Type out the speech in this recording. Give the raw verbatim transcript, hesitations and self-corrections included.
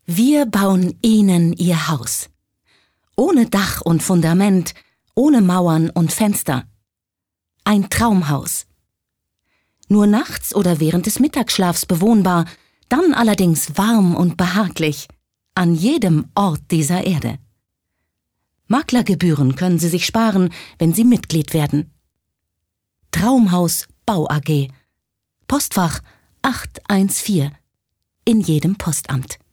Wir bauen Ihnen Ihr Haus. Ohne Dach und Fundament, ohne Mauern und Fenster. Ein Traumhaus. Nur nachts oder während des Mittagsschlafs bewohnbar, dann allerdings warm und behaglich, an jedem Ort dieser Erde. Maklergebühren können Sie sich sparen, wenn Sie Mitglied werden. Traumhaus Bau A G. Postfach acht eins vier. In jedem Postamt.